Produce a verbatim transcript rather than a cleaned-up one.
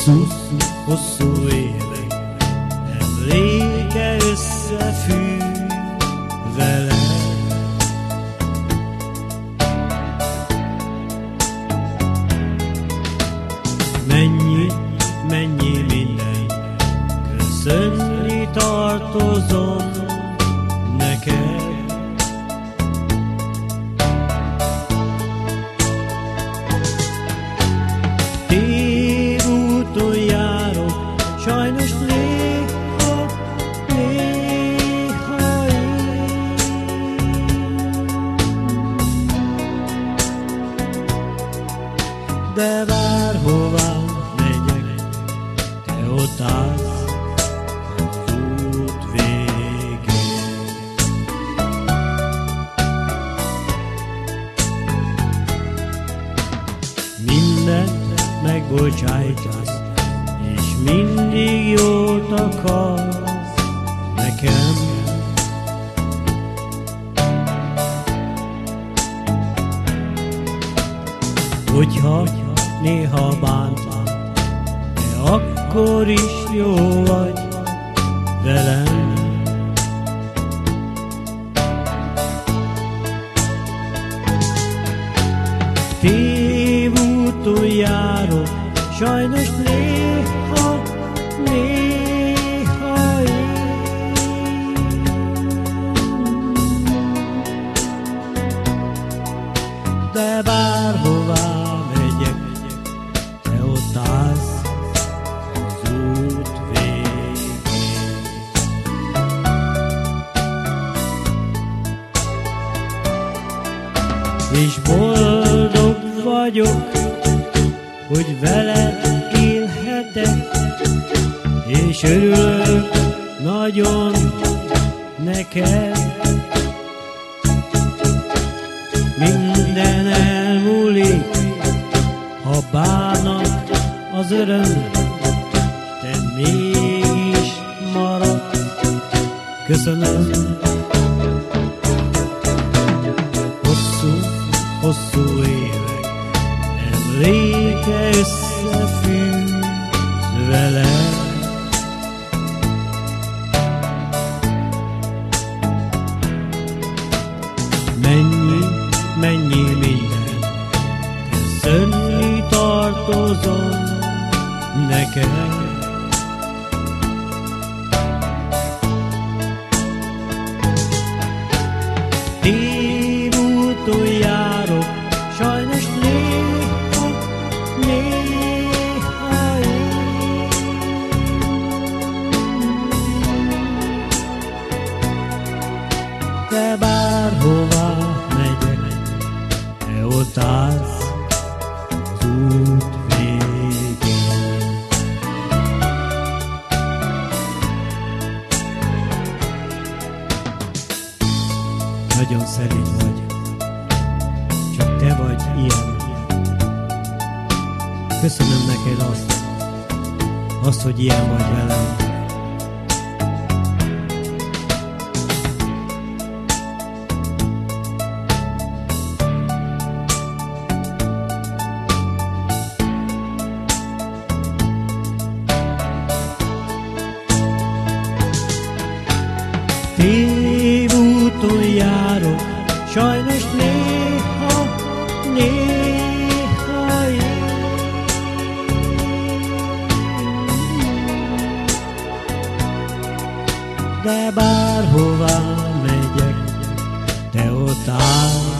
Hosszú, hosszú évek emléke összefügg vele. Mennyi, mennyi minden, köszönni tartozom neked. Tévúton járok, sajnos néha, néha én. De bárhová megyek, te ott állsz az út végén. Mindent megbocsájtasz, és mindig jót akarsz nekem. Hogyha néha bántlak, de akkor is jó vagy velem. Tévúton járok, sajnos néha, néha én. De bárhová megyek, te ott állsz az út végén. És boldog vagyok, hogy veled élhetek, és örülök nagyon neked. Minden elmúlik, ha bánat az öröm, te mégis maradsz. Köszönöm. Hosszú, hosszú évek emléke összefügg vele. Mennyi, mennyi minden, köszönni tartozom neked. Tévúton járok, sajnos néha, néha én. De bárhová megyek, te ott állsz az út végén. Nagyon szerény vagy, csak te vagy ilyen. Köszönöm neked azt, azt, hogy ilyen vagy velem. Tévúton járok, sajnos néha, néha én. De bárhová megyek, te ott állsz